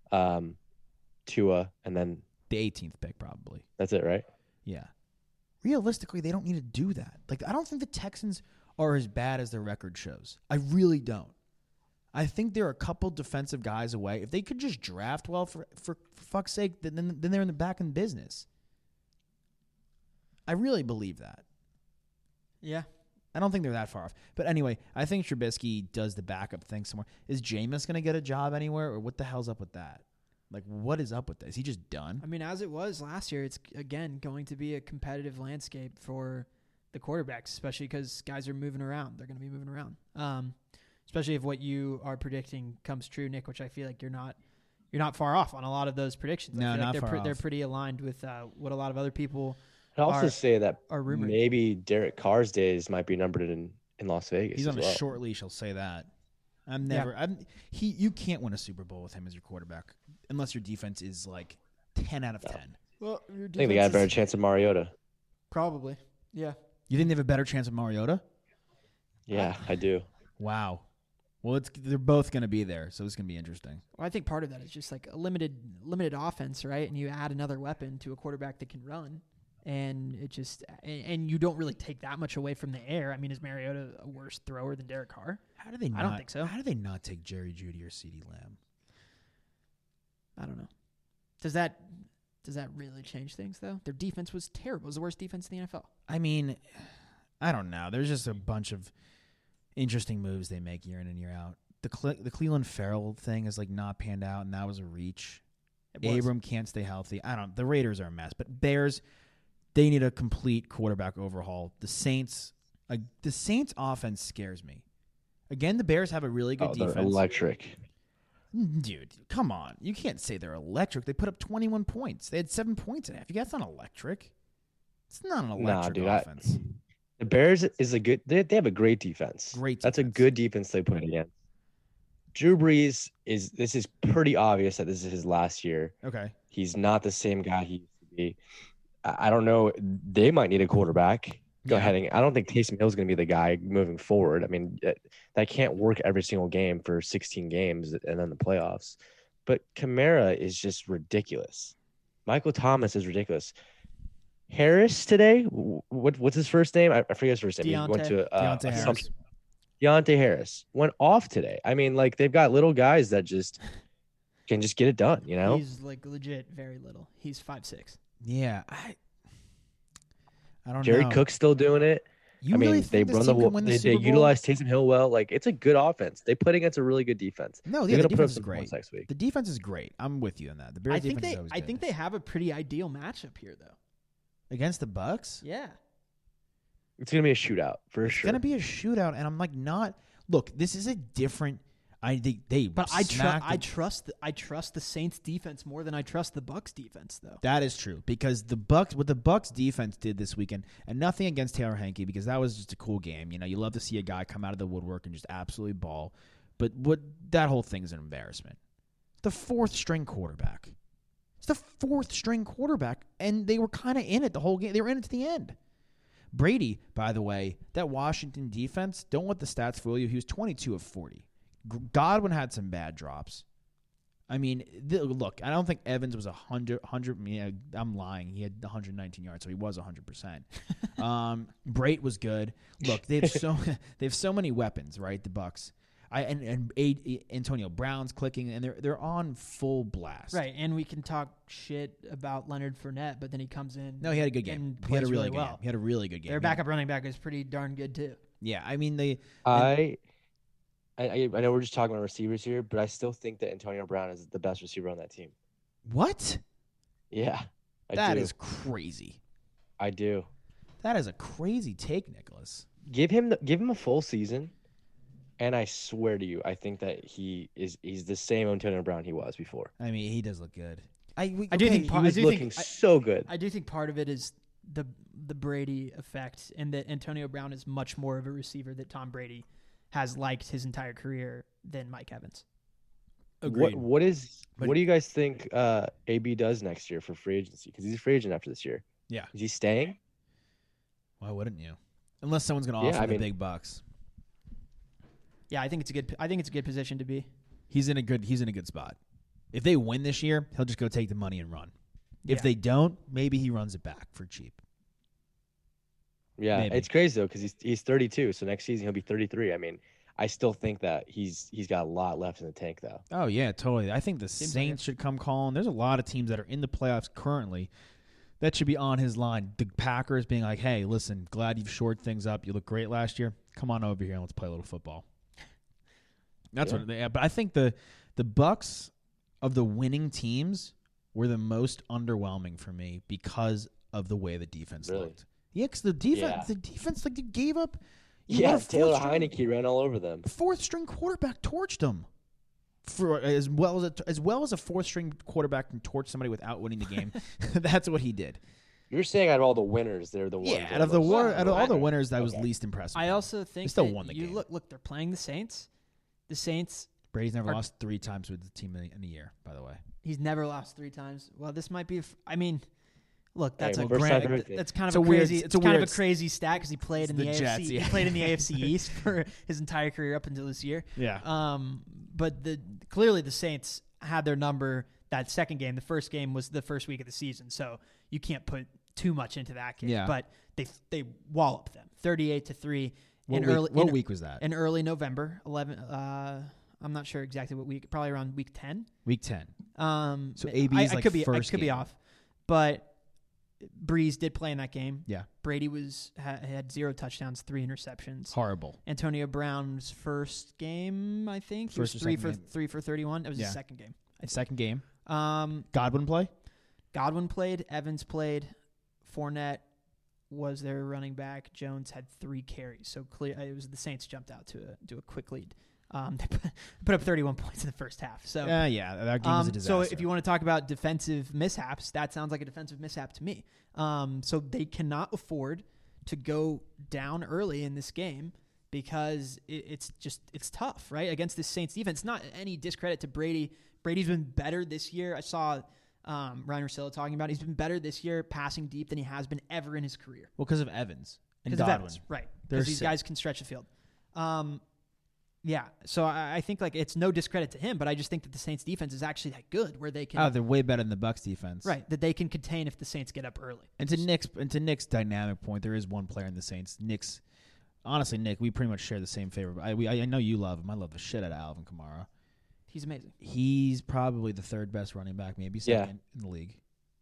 Tua, and then the 18th pick probably. that's it, right? Yeah. Realistically, they don't need to do that. Like, I don't think the Texans are as bad as their record shows. I really don't. I think they're a couple defensive guys away. If they could just draft well, for fuck's sake, then they're in the back in business. I really believe that. Yeah. I don't think they're that far off. But anyway, I think Trubisky does the backup thing somewhere. Is Jameis going to get a job anywhere, or what the hell's up with that? Like, what is up with this? Is he just done? I mean, as it was last year, it's again going to be a competitive landscape for the quarterbacks, especially because guys are moving around. They're going to be moving around, especially if what you are predicting comes true, Nick. Which I feel like you're not far off on a lot of those predictions. No, I feel not like far off. they're pretty aligned with what a lot of other people. I'd also say that are rumored. maybe Derek Carr's days might be numbered in Las Vegas. He's on as a well. short leash. I'll say that. You can't win a Super Bowl with him as your quarterback unless your defense is like 10 out of 10. Well, I think they got a better chance of Mariota. Probably, yeah. You think they have a better chance of Mariota? Yeah, I do. Wow. Well, they're both going to be there, so it's going to be interesting. Well, I think part of that is just like a limited offense, right? And you add another weapon to a quarterback that can run, and it just and you don't really take that much away from the air. I mean, is Mariota a worse thrower than Derek Carr? How do they? I don't think so. How do they not take Jerry Jeudy or CeeDee Lamb? I don't know. Does that really change things though? Their defense was terrible. It was the worst defense in the NFL. I mean, I don't know. There's just a bunch of interesting moves they make year in and year out. The Cleveland Farrell thing is like not panned out, and that was a reach. Abram can't stay healthy. The Raiders are a mess, but Bears, they need a complete quarterback overhaul. The Saints offense scares me. Again, the Bears have a really good defense. They're electric. Dude, come on. You can't say they're electric. They put up 21 points. They had 7 points and a half. You guys not electric. It's not an electric offense. The Bears is a good. They have a great defense. That's a good defense they put against. Drew Brees this is pretty obvious that this is his last year. Okay. He's not the same guy he used to be. I don't know. They might need a quarterback. Go ahead. I don't think Taysom Hill is going to be the guy moving forward. I mean, that can't work every single game for 16 games and then the playoffs. But Kamara is just ridiculous. Michael Thomas is ridiculous. Harris today, what's his first name? I forget his first name. He went to Deontay Harris. Deontay Harris went off today. I mean, like they've got little guys that just can just get it done. You know, he's like legit very little. He's 5'6". Yeah, I don't know. Jerry Cook's still doing it. You really think they run they utilize Taysom Hill well. Like it's a good offense. They played against a really good defense. No, they're the gonna defense put is great. Next week. The defense is great. I'm with you on that. The Bears defense is always good. I think they have a pretty ideal matchup here, though. Against the Bucks? Yeah. It's gonna be a shootout for It's sure. gonna be a shootout, and I'm like, not. Look, this is a different. I trust the Saints defense more than I trust the Bucks defense, though. That is true because what the Bucks defense did this weekend, and nothing against Taylor Hanke because that was just a cool game. You know, you love to see a guy come out of the woodwork and just absolutely ball, but that whole thing is an embarrassment. The fourth string quarterback. It's the fourth string quarterback, and they were kind of in it the whole game. They were in it to the end. Brady, by the way, that Washington defense, don't let the stats fool you. He was 22 of 40. Godwin had some bad drops. I mean, look, I don't think Evans was 100. Yeah, I'm lying. He had 119 yards, so he was 100%. Brate was good. Look, they have so many weapons, right? The Bucks. Antonio Brown's clicking, and they're on full blast. Right, and we can talk shit about Leonard Fournette, but then he comes in. No, he had a good game. He had a really good well. game. He had a really good game. Their backup running back is pretty darn good too. Yeah, I mean I know we're just talking about receivers here, but I still think that Antonio Brown is the best receiver on that team. What? Yeah, that is crazy. I do. That is a crazy take, Nicholas. Give him a full season. And I swear to you, I think that he's the same Antonio Brown he was before. I mean, he does look good. So good. I do think part of it is the Brady effect, and that Antonio Brown is much more of a receiver that Tom Brady has liked his entire career than Mike Evans. Agreed. What do you guys think AB does next year for free agency? Because he's a free agent after this year. Yeah. Is he staying? Why wouldn't you? Unless someone's going to offer the big bucks. Yeah, I think it's a good position to be. He's in a good spot. If they win this year, he'll just go take the money and run. Yeah. If they don't, maybe he runs it back for cheap. Yeah, Maybe. It's crazy though because he's 32, so next season he'll be 33. I mean, I still think that he's got a lot left in the tank though. Oh yeah, totally. I think the Saints should come calling. There's a lot of teams that are in the playoffs currently that should be on his line. The Packers being like, "Hey, listen, glad you've shored things up. You look great last year. Come on over here and let's play a little football." That's what. But I think the Bucks of the winning teams were the most underwhelming for me because of the way the defense looked. Yeah, because the defense, like, they gave up. Taylor Heineke ran all over them. Fourth string quarterback torched them. For as well as a fourth string quarterback can torch somebody without winning the game. That's what he did. You're saying out of all the winners, they're the ones. Yeah, out of all the winners, that was least impressive. I also think they still won the game. Look, they're playing the Saints. The Saints. Brady's never lost 3 times with the team in a year, by the way. He's never lost 3 times. Well, this might be. Look, that's that's kind of a weird. crazy. It's kind of a crazy stat because he played in the AFC. Jets, yeah. He played in the AFC East for his entire career up until this year. Yeah. But clearly the Saints had their number that second game. The first game was the first week of the season, so you can't put too much into that game. Yeah. But they walloped them 38-3. What week was that? In early November, 11. I'm not sure exactly what week. Probably around week 10. Week 10. So AB's I could be off, but Breeze did play in that game. Yeah. Brady had 0 touchdowns, 3 interceptions. Horrible. Antonio Brown's first game, I think. He was 3 for 31. That was his second game. Second game. Godwin play? Godwin played. Evans played. Fournette was their running back. Jones had 3 carries. So clear. It was the Saints jumped out to do a quick lead. They put up 31 points in the first half. So that game was a disaster. So if you want to talk about defensive mishaps, that sounds like a defensive mishap to me. So they cannot afford to go down early in this game because it's tough, right? Against this Saints defense. Not any discredit to Brady. Brady's been better this year. I saw Ryan Russillo talking about it. He's been better this year passing deep than he has been ever in his career. Well, because of Evans and Godwin. Right. Because these guys can stretch the field. Yeah, so I think like it's no discredit to him, but I just think that the Saints defense is actually that good where they can. Oh, they're way better than the Bucs defense. Right, that they can contain if the Saints get up early. And to Nick's dynamic point, there is one player in the Saints. Honestly, Nick, we pretty much share the same favorite. I know you love him. I love the shit out of Alvin Kamara. He's amazing. He's probably the 3rd best running back, maybe second in the league.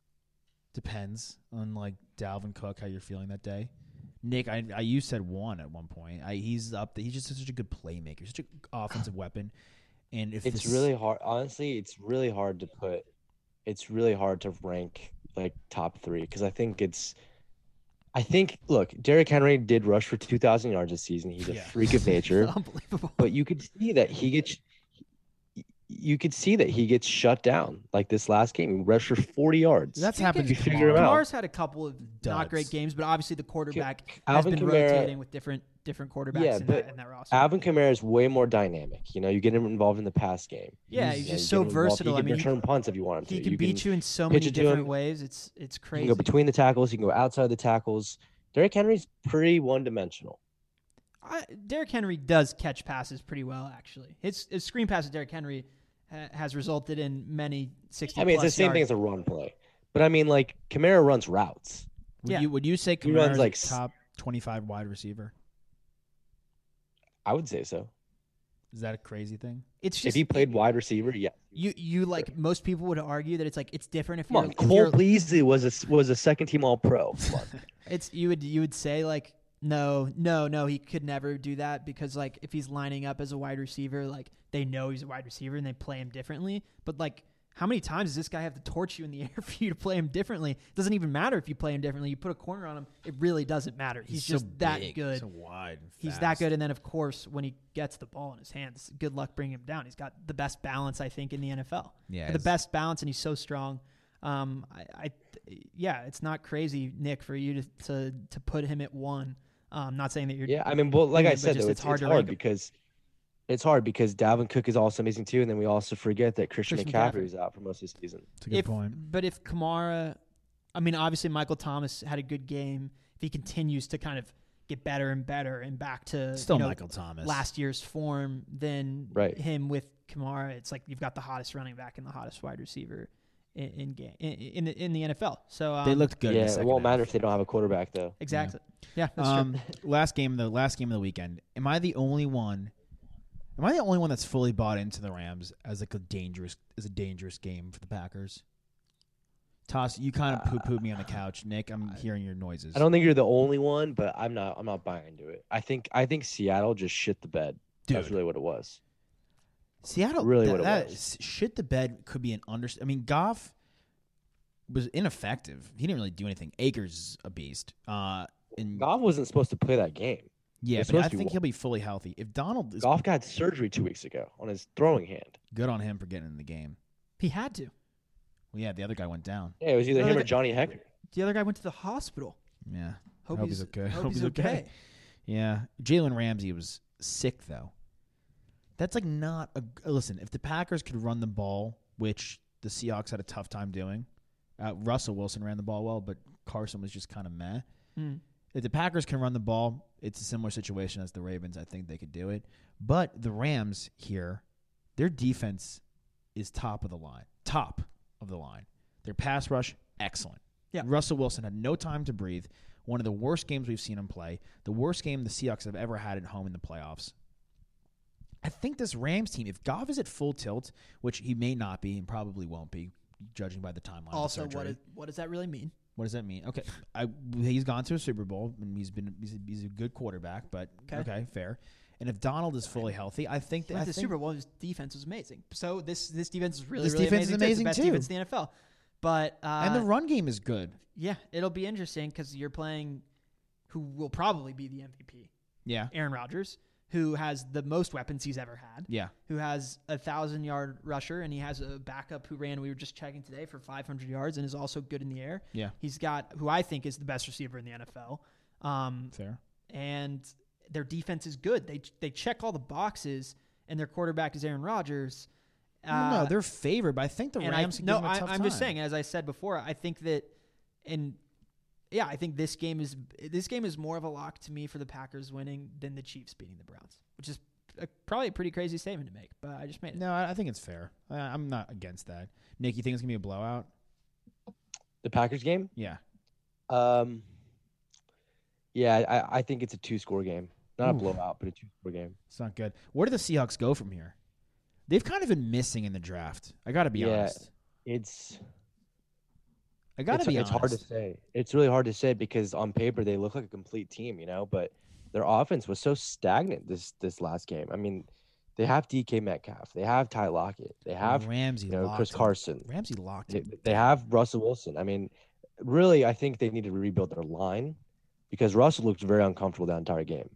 Depends on like Dalvin Cook, how you're feeling that day. Nick, you said 1 at one point. He's up there. He's just such a good playmaker, such an offensive weapon. And if it's really hard, honestly, it's really hard to rank like top 3 because I think look, Derrick Henry did rush for 2,000 yards this season. He's a freak of nature. Unbelievable. But you could see that he gets shut down like this last game. He rushed for 40 yards. That's happened. You figure him out. Kamar's had a couple of not great games, but obviously the quarterback has Alvin been Kamara, rotating with different quarterbacks in that roster. Alvin Kamara is way more dynamic. You get him involved in the pass game. Yeah, he's just so versatile. He can return punts if you want him to. He can beat you in so many different ways. It's crazy. You can go between the tackles. You can go outside the tackles. Derrick Henry's pretty one-dimensional. Derrick Henry does catch passes pretty well, actually. His screen pass to Derrick Henry has resulted in many 60. I mean, it's the same thing as a run play. But I mean, like Kamara runs routes. Would you say Kamara's like top 25 wide receiver? I would say so. Is that a crazy thing? It's just, if he played wide receiver, yeah. You like most people would argue that it's different if you're. Cole Beasley was a second team All Pro. You would say like no, he could never do that because like if he's lining up as a wide receiver, like they know he's a wide receiver and they play him differently. But like, how many times does this guy have to torch you in the air for you to play him differently? It doesn't even matter if you play him differently. You put a corner on him, it really doesn't matter. He's just so that big, good. So wide and fast. He's that good. And then of course, when he gets the ball in his hands, good luck bringing him down. He's got the best balance, I think, in the NFL. Yeah, the best balance, and he's so strong. It's not crazy, Nick, for you to put him at 1. Not saying that you're. Yeah, I mean, well, like I said, though, it's hard because Dalvin Cook is also amazing too, and then we also forget that Christian McCaffrey is out for most of the season. That's a good point. But if Kamara, I mean, obviously Michael Thomas had a good game. If he continues to kind of get better and better and back to Michael Thomas last year's form, then him with Kamara, it's like you've got the hottest running back and the hottest wide receiver in the NFL. So they looked good. Yeah, it won't matter if they don't have a quarterback though. Exactly. Yeah, that's true. Last game of the weekend. Am I the only one that's fully bought into the Rams as like a dangerous game for the Packers? Toss, you kind of poo-pooed me on the couch. Nick, I'm hearing your noises. I don't think you're the only one, but I'm not buying into it. I think Seattle just shit the bed. Dude. That's really what it was. Seattle Really what it that was. shit the bed could be an I mean, Goff was ineffective. He didn't really do anything. Akers is a beast. And Goff wasn't supposed to play that game. yeah, was but I supposed to be think he'll be fully healthy. If Donald is Goff got surgery 2 weeks ago on his throwing hand. good on him for getting in the game. He had to. Well, yeah, the other guy went down. Yeah, it was either No, him they or got- Johnny Hecker. The other guy went to the hospital. Yeah. Hope he's okay. Hope he's okay. Yeah. Jalen Ramsey was sick, though. That's like not a. Listen, if the Packers could run the ball, which the Seahawks had a tough time doing, Russell Wilson ran the ball well, but Carson was just kind of meh. Mm. If the Packers can run the ball, it's a similar situation as the Ravens. I think they could do it. But the Rams here, their defense is top of the line. Top of the line. Their pass rush, excellent. Yeah. Russell Wilson had no time to breathe. One of the worst games we've seen him play. The worst game the Seahawks have ever had at home in the playoffs. I think this Rams team, if Goff is at full tilt, which he may not be and probably won't be, judging by the timeline Also, of the surgery. what does that really mean? What does that mean? Okay, he's gone to a Super Bowl and he's a good quarterback, but okay, fair. And if Donald is fully healthy, I think He that went to the Super Bowl. His defense was amazing. So this defense is really This really defense is amazing. amazing It's the too. best defense in the NFL. But and the run game is good. yeah, it'll be interesting because you're playing who will probably be the MVP, Yeah, Aaron Rodgers, who has the most weapons he's ever had. yeah. Who has 1,000-yard rusher, and he has a backup who ran, we were just checking today, for 500 yards and is also good in the air. Yeah. He's got who I think is the best receiver in the NFL. Fair. And their defense is good. They check all the boxes, and their quarterback is Aaron Rodgers. No, they're favored, but I think the and Rams can give them a tough I'm just time. saying, as I said before, I think that, I think this game is more of a lock to me for the Packers winning than the Chiefs beating the Browns, which is probably a pretty crazy statement to make, but I just made it. No, I think it's fair. I'm not against that. Nick, you think it's going to be a blowout? The Packers game? Yeah. Yeah, I think it's a 2-score game. Not a Oof. blowout, but a 2-score game. It's not good. Where do the Seahawks go from here? They've kind of been missing in the draft. I got to be honest. It's It's hard to say. It's really hard to say because on paper they look like a complete team, but their offense was so stagnant this last game. I mean, they have DK Metcalf, they have Ty Lockett, they have Ramsey, Chris Carson, Ramsey locked him. they have Russell Wilson. I mean, really, I think they need to rebuild their line because Russell looked very uncomfortable that entire game.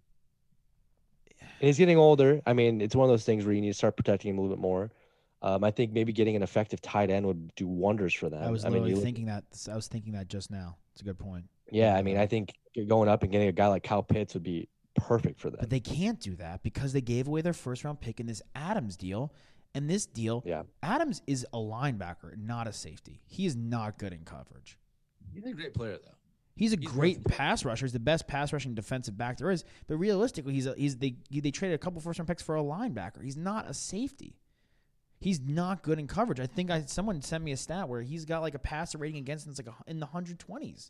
And he's getting older. I mean, it's one of those things where you need to start protecting him a little bit more. I think maybe getting an effective tight end would do wonders for them. I was mean, literally you look- thinking that. I was thinking that just now. It's a good point. Yeah, I mean, I think going up and getting a guy like Kyle Pitts would be perfect for them. But they can't do that because they gave away their first-round pick in this Adams deal. And this deal, Yeah. Adams is a linebacker, not a safety. He is not good in coverage. He's a great player, though. He's a He's great worth it. pass rusher. He's the best pass rushing defensive back there is. But realistically, they traded a couple first-round picks for a linebacker. He's not a safety. He's not good in coverage. I think someone sent me a stat where he's got like a passer rating against him that's like in the 120s.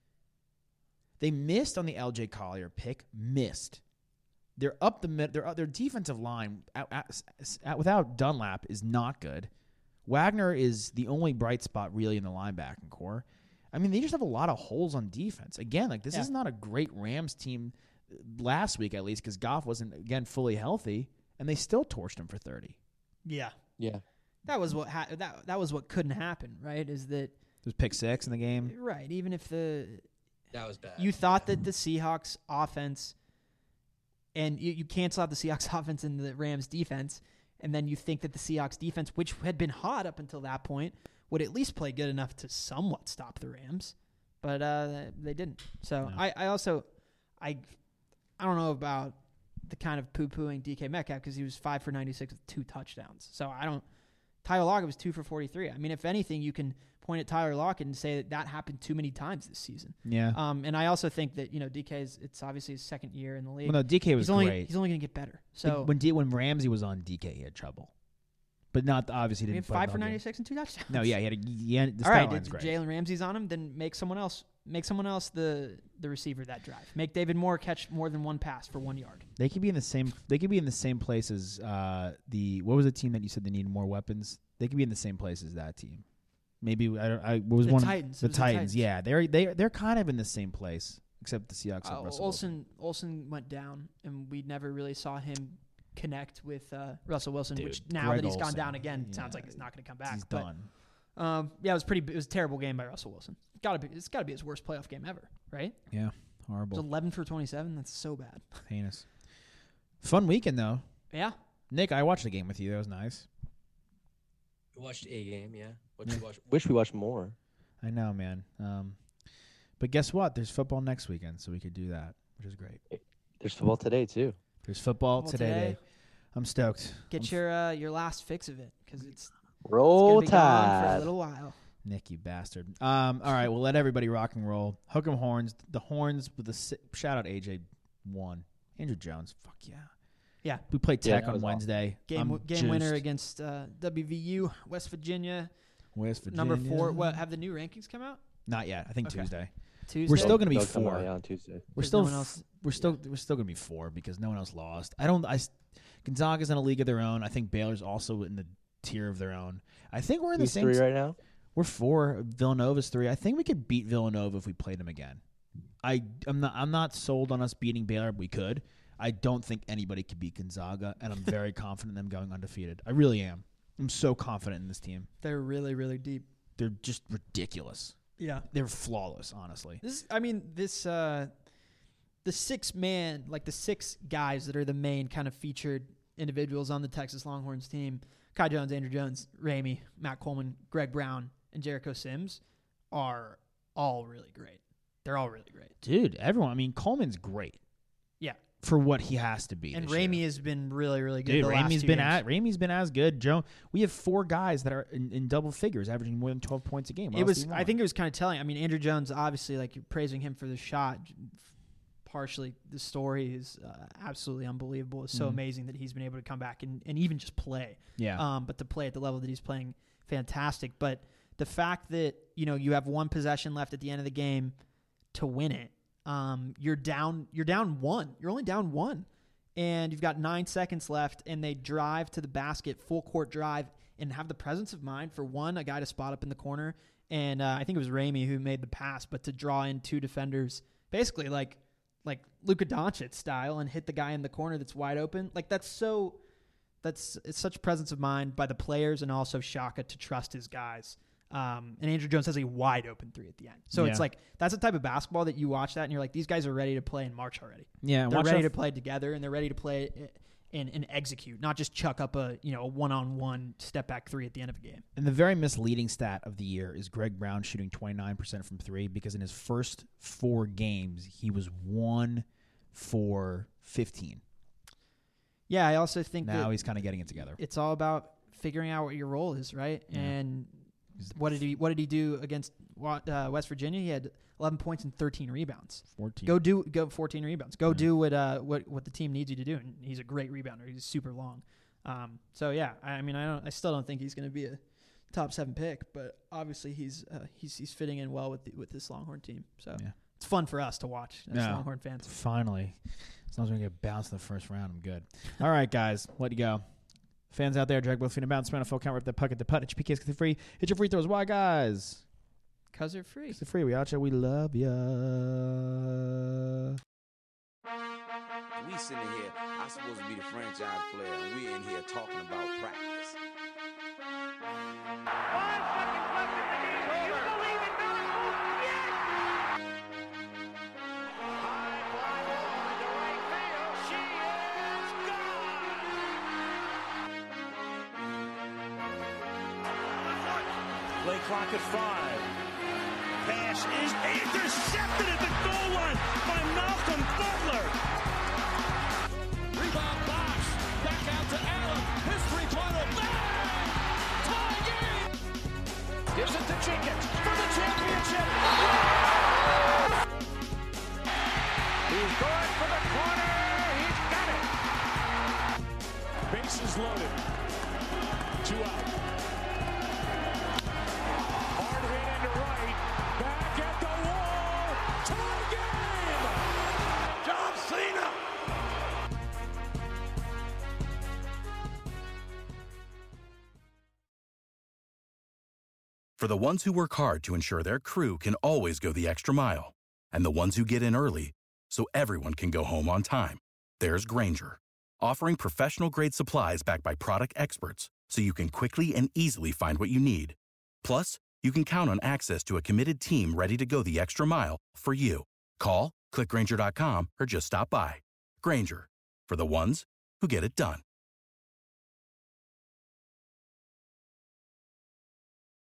They missed on the LJ Collier pick. Missed. They're up the mid. Their defensive line without Dunlap is not good. Wagner is the only bright spot really in the linebacking core. I mean, they just have a lot of holes on defense. Again, like this is not a great Rams team last week, at least, because Goff wasn't again fully healthy, and they still torched him for 30. Yeah. Yeah. That was what that was what couldn't happen, right? Is that There's pick 6 in the game. right? Even if That was bad. you thought that the Seahawks offense, and you cancel out the Seahawks offense and the Rams defense, and then you think that the Seahawks defense, which had been hot up until that point, would at least play good enough to somewhat stop the Rams, but they didn't. So No. I don't know about the kind of poo-pooing DK Metcalf because he was 5 for 96 with 2 touchdowns. So Tyler Lockett was 2 for 43. I mean, if anything, you can point at Tyler Lockett and say that happened too many times this season. Yeah. And I also think that DK it's obviously his second year in the league. Well, no, DK was he's only great. he's only going to get better. So when Ramsey was on DK, he had trouble, but not obviously he didn't had play 5 for the whole game. 96 and 2 touchdowns. No, yeah, he had the All stat right, line's great. Jalen Ramsey's on him, then make someone else the receiver that drive. Make David Moore catch more than one pass for 1 yard. They could be in the same. They could be in the same place as what was the team that you said they needed more weapons? They could be in the same place as that team. Maybe what was The one? Titans. The It was the Titans. Titans. Yeah, they're kind of in the same place, except the Seahawks have Russell Wilson. Olsen went down, and we never really saw him connect with Russell Wilson, Dude, which now Greg that he's gone Olsen. down again, Yeah. sounds like he's not going to come back. He's But, done. yeah, it was a terrible game by Russell Wilson. It's got to be his worst playoff game ever, right? Yeah, It horrible. was 11 for 27. That's so bad. Heinous. Fun weekend, though. Yeah. Nick, I watched the game with you. That was nice. We watched a game, yeah. What did you watch? Wish we watched more. I know, man. But guess what? There's football next weekend, so we could do that, which is great. There's football today too. There's football Football today. today. Dave. I'm stoked. Get your last fix of it because it's Roll going to be gone for a Tide. little while. Nick, you bastard. All right, we'll let everybody rock and roll. Hook 'em horns. The horns with the shout out AJ one. Andrew Jones. Fuck yeah. Yeah. We played Yeah, Tech that on was awesome. Wednesday. Game I'm winner juiced. against WVU, West Virginia. West Virginia. Number 4. What, have the new rankings come out? Not yet. I think Okay. Tuesday. Tuesday. We're still going to be They'll come 4. out, on Tuesday. We're 'Cause still no one else- we're still going to be 4 because no one else lost. Gonzaga's in a league of their own. I think Baylor's also in the tier of their own. I think we're in the Who's same 3 right now? We're 4. Villanova's 3. I think we could beat Villanova if we played them again. I'm not sold on us beating Baylor. But we could. I don't think anybody could beat Gonzaga, and I'm very confident in them going undefeated. I really am. I'm so confident in this team. They're really, really deep. They're just ridiculous. Yeah. They're flawless, honestly. The 6-man, like the 6 guys that are the main kind of featured individuals on the Texas Longhorns team, Kai Jones, Andrew Jones, Ramey, Matt Coleman, Greg Brown, and Jericho Sims are all really great. They're all really great. Dude, everyone. I mean, Coleman's great. Yeah. For what he has to be. And this Ramey year. has been really, really good. Dude, the last Ramey's 2 been games. Ramey's been as good. Joe, we have 4 guys that are in double figures, averaging more than 12 points a game. What else do you I want? think it was kind of telling. I mean, Andrew Jones, obviously, like you're praising him for the shot. Partially, the story is absolutely unbelievable. It's so amazing that he's been able to come back and even just play. Yeah. But to play at the level that he's playing, fantastic. But the fact that you have 1 possession left at the end of the game to win it, you're down 1. You're only down 1, and you've got 9 seconds left, and they drive to the basket, full court drive, and have the presence of mind for a guy to spot up in the corner, and I think it was Ramey who made the pass, but to draw in 2 defenders, basically like Luka Doncic style, and hit the guy in the corner that's wide open. Like it's such presence of mind by the players and also Shaka to trust his guys. And Andrew Jones has a wide open 3 at the end. So it's like that's the type of basketball that you watch that and you're like, these guys are ready to play in March already. Yeah, They're watch ready out to play together, and they're ready to play and execute, not just chuck up a one-on-one step back 3 at the end of a game. And the very misleading stat of the year is Greg Brown shooting 29% from 3 because in his first 4 games, he was 1 for 15. Yeah, I also think Now that he's kind of getting it together. it's all about figuring out what your role is, right? Yeah. And what did he do against West Virginia? He had 11 points and 13 rebounds. 14. Go 14 rebounds. Go do what the team needs you to do. And he's a great rebounder. He's super long. So yeah, I still don't think he's going to be a top 7 pick, but obviously he's fitting in well with this Longhorn team. So Yeah. it's fun for us to watch as Yeah. Longhorn fans. Finally. As long as we get bounced in the first round, I'm good. All right, guys, let you go. Fans out there, drag both feet and bounce, span a full count, rip the puck at the putt. Hit your PKs, get the free. Hit your free throws. Why, guys? Because they're free. It's the free. We out here. We love ya. We sitting here, I'm supposed to be the franchise player, and we in here talking about practice. 5 seconds left in the game. Do you believe in miracles? Yes! High fly ball into right field. She is gone! Play clock at 5. Pass is intercepted at the goal line by Malcolm Butler. Rebound box. Back out to Allen. His 3-pointer. Bang! Tie game. Gives it to Jenkins for the championship. He's going for the corner. He's got it. Bases loaded. 2 out. Hard hit into right. Back at the wall. Tie game. John Cena. For the ones who work hard to ensure their crew can always go the extra mile, and the ones who get in early so everyone can go home on time, there's Grainger, offering professional-grade supplies backed by product experts so you can quickly and easily find what you need. Plus, you can count on access to a committed team ready to go the extra mile for you. Call, click Grainger.com, or just stop by. Grainger, for the ones who get it done.